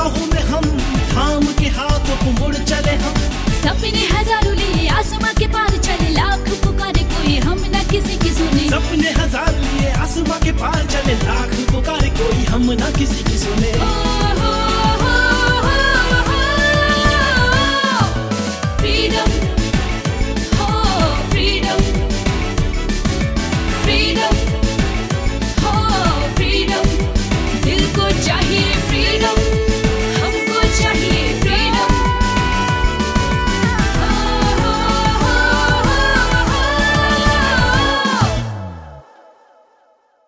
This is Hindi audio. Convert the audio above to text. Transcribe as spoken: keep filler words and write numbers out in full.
बाहों में हम थाम के हाथों को मुड़ चले हम। सपने हजारों लिए आसमां के पार चले, लाख पुकारे कोई हम ना किसी की सुने। सपने हजार लिए आसमां के पार चले, लाख पुकारे कोई हम ना किसी की सुने।